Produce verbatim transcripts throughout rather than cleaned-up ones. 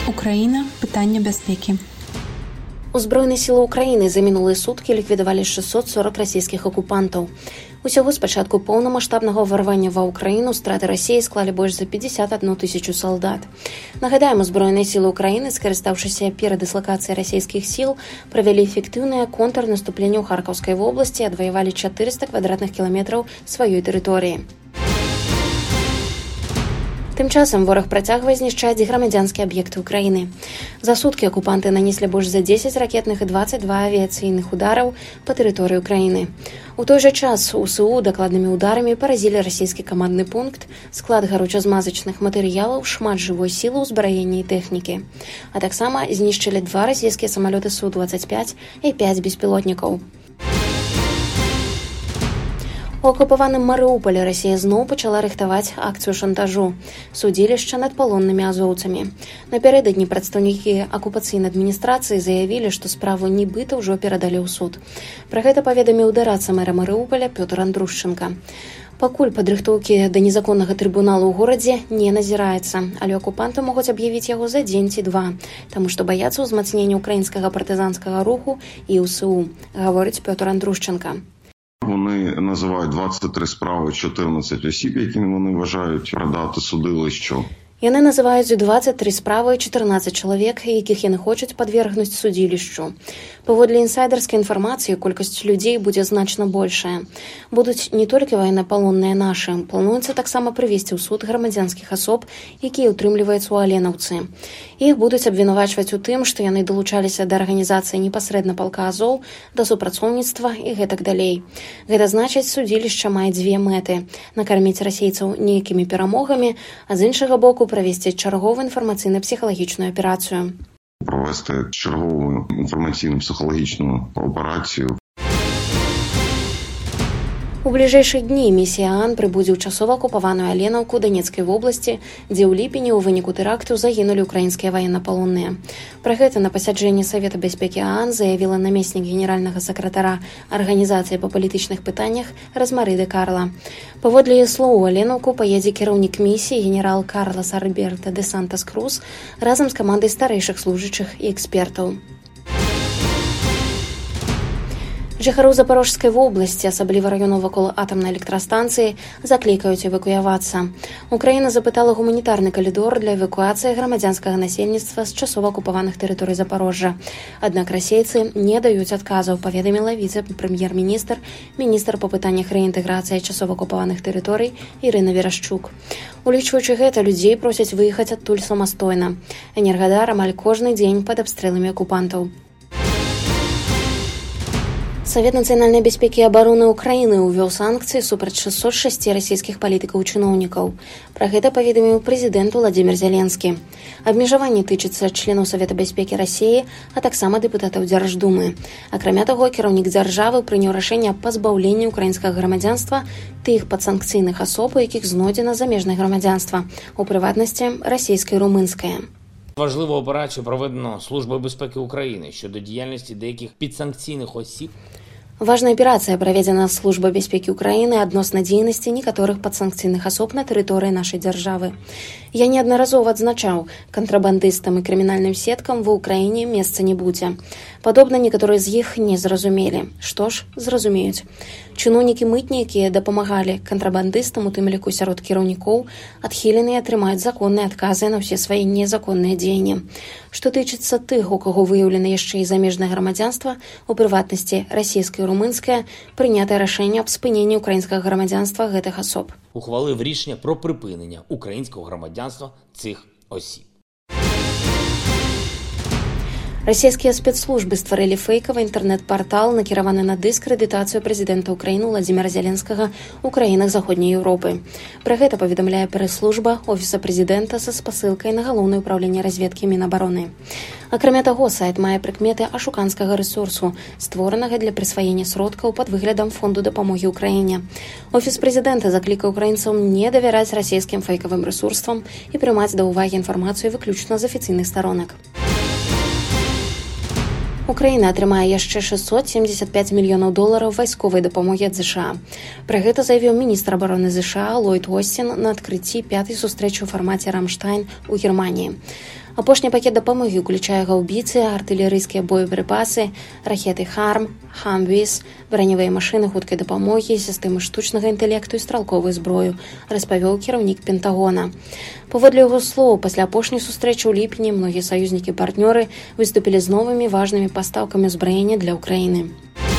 Украіна. Пытання бяспекі. Узброеныя сілы Украіны за мінулыя суткі ліквідавалі шестьсот сорок расійскіх акупантаў. Усяго з пачатку поўнамаштабнага ўварвання ва Ўкраіну страты Расіі склалі больш за пятьдесят одну тысячу салдат. Нагадаем, узброеныя сілы Украіны, скарыстаўшыся перадыслакацыяй расійскіх сіл, правялі эфектыўнае контрнаступленне ў Харкаўскай вобласці і адваявалі четыреста квадратных кіламетраў сваёй тэрыторыі. Тым часам вораг працягвае знішчаць грамадзянскія аб'екты ўкраіны. За суткі акупанты нанеслі больш за дзесяць ракетных і двадцать два авіяцыйных удараў па тэрыторыі ўкраіны. У той жа час УСУ дакладнымі ударамі паразілі расійскі камандны пункт, склад гаручазмазачных матэрыялаў, шмат жывой сілы, ўзбраення і тэхнікі. А таксама знішчылі два расійскія самалёты Су двадцать пять і пять беспілотнікаў. У акупаваным Марыуполі Расія зноў пачала рыхтаваць акцыю шантажу, судзілішча над палоннымі азоўцамі. Напярэдадні прадстаўнікі акупацыйнай адміністрацыі заявілі, што справу нібыта ўжо перадалі ў суд. Пра гэта паведаміў дарадца мэра Марыуполя Пётр Андрушченка. Пакуль падрыхтоўкі да незаконнага трыбуналу ў горадзе не назіраецца, але акупанты могуць аб'явіць яго за дзень ці два, таму што баяцца ўзмацнення ўкраінскага партызанскага руху і УСУ, гаворыць Пётр Андрушченка. Вони називають двадцять три справи, чотирнадцять осіб, якими вони вважають продати судилищу. Яны называюць двадцать три справы і чатырнаццаць чалавек, якіх яны хочуць падвергнуць судзілішчу. Паводле інсайдерскай інфармацыі, колькасць людзей будзе значна большая. Будуць не толькі ваеннапалонныя нашы, плануецца таксама прывесці ў суд грамадзянскіх асоб, якія ўтрымліваюцца ў Аленаўцы. Іх будуць абвінавачваць у тым, што яны далучаліся да арганізацыі непасрэдна палка Азоў, да супрацоўніцтва і гэтак далей. Гэта значыць, судзілішча мае дзве мэты: накарміць расейцаў нейкімі перамогамі, а з іншага боку провести чергову інформаційно-психологічну операцію. Провести чергову інформаційно-психологічну операцію. У бліжэйшыя дні місія ААН прыбудзе ў часова акупаваную Аленаўку Данецкай вобласці, дзе ў ліпені ў выніку тэракту загінулі ўкраінскія ваеннапалонныя. Пра гэта на пасяджэнні Савета бяспекі ААН заявіла намеснік генеральнага сакратара Арганізацыі па палітычных пытаннях Размары де Карла. Паводле яе слоў, у Аленаўку паедзе кіраўнік місіі генерал Карлас Альберто де Сантас Круз разам з камандай старэйшых служачых і экспертаў. Жыхароў Запорожскай вобласці, асабліва раёнаў вакол атамнай электрастанцыі, заклікаюць эвакуявацца. Украіна запытала гуманітарны калідор для эвакуацыі грамадзянскага насельніцтва з часова акупаваных тэрыторый Запорожжа. Аднак расейцы не даюць адказаў, паведаміла віцэ-прэм'ер-міністр, міністр па пытаннях рэінтэграцыі часова акупаваных тэрыторый Ірына Верашчук. Улічваючы гэта, людзей просяць выехаць адтуль самастойна. Энергадар амаль кожны дзень пад абстрэламі акупантаў. Савет нацыянальнай бяспекі і абароны Украіны ўвёў санкцыі супраць шестьсот шесть расійскіх палітыкаў-чыноўнікаў. Пра гэта паведаміў прэзідэнт Владзімір Зеленскі. Абмежаванне тычыцца членаў Савета бяспекі Расіі, а таксама дэпутатаў Дзярждумы. Акрамя таго, кіраўнік дзяржавы прыняў рашэнне аб пазбаўленні ўкраінскага грамадзянства тых падсанкцыйных асоб, у якіх знойдзена замежнае грамадзянства, у прыватнасці расійскае і румынскае. Важливу операцію проведено Службою безпеки України щодо діяльності деяких підсанкційних осіб. Важная аперацыя праведзена Службай бяспекі Украіны адносна дзейнасці некаторых падсанкцыйных асоб на тэрыторыі нашай дзяржавы. Я неаднаразова адзначаў, кантрабандыстам і крымінальным сеткам ва Ўкраіне месца не будзе. Падобна, некаторыя з іх не зразумелі. Што ж, зразумеюць. Чыноўнікі мытні, якія дапамагалі кантрабандыстам, у тым ліку сярод кіраўнікоў, адхіленыя атрымаюць законныя адказы на ўсе свае незаконныя дзеянні. Што тычыцца тых, у каго выяўлена яшчэ і замежнае грамадзянства, у прыватнасці расійскае і румынскае, прынятае рашэнне аб спыненні ўкраінскага грамадзянства гэтых асоб. Ухвалив рішення про припинення українського громадянства цих осіб. Расійскія спецслужбы стварылі фейкавы інтэрнэт-партал, накіраваны на дыскрэдытацыю прэзідэнта Украіны Владзіміра Зеленскага ў краінах Заходняй Еўропы. Пра гэта паведамляе прэс-служба Офіса прэзідэнта са спасылкай на галоўнае ўпраўленне разведкі Мінабароны. Акрамя таго, сайт мае прыкметы ашуканскага рэсурсу, створанага для прысваення сродкаў пад выглядам фонду дапамогі Украіне. Офіс прэзідэнта заклікаў украінцаў не давяраць расійскім фейкавым рэсурсам і прымаць да ўвагі інфармацыю выключна з афіцыйных сторонак. Украіна атрымае яшчэ шестьсот семьдесят пять мільёнаў долараў вайсковай дапамогі ад ЗША. Пра гэта заявіў міністр абароны ЗША Ллойд Остин на адкрыцці пятай сустрэчы ў фармаце «Рамштайн» у Германії. Апошні пакет дапамогі ўключае гаўбіцы, артылерыйскія боепрыпасы, ракеты «Харм», «Хамвіс», бранявыя машыны хуткай дапамогі, сістэмы штучнага інтэлекту і стралковую зброю, распавёў кіраўнік Пентагона. Паводле яго слоў, пасля апошняй сустрэчы ў ліпені многія саюзнікі-партнёры выступілі з новымі важнымі пастаўкамі ўзбраення для Украіны.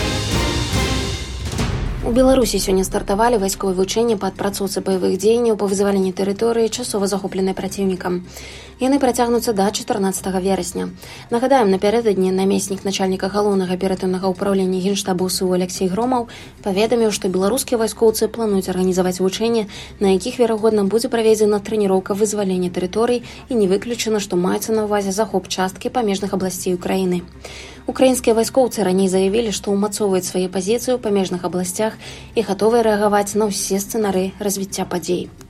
У Беларусі сёння стартавалі вайсковыя вучэнні па адпрацоўцы баявых дзеянняў па вызваленні тэрыторыі, часова захопленай праціўнікам. Яны працягнуцца да чатырнаццатага верасня. Нагадаем, напярэдадні намеснік начальніка галоўнага аператыўнага ўпраўлення Генштаба УСУ Алексей Громаў паведаміў, што беларускія вайскоўцы плануюць арганізаваць вучэнні, на якіх, верагодна, будзе праведзена трэніроўка вызвалення тэрыторый і не выключана, што маецца на ўвазе захоп часткі памежных абласцей Украіны. Украінскія вайскоўцы раней заявілі, што ўмацоўваюць свае пазіцыі ў памежных абласцях і гатовыя рэагаваць на ўсе сцэнарыі развіцця падзей.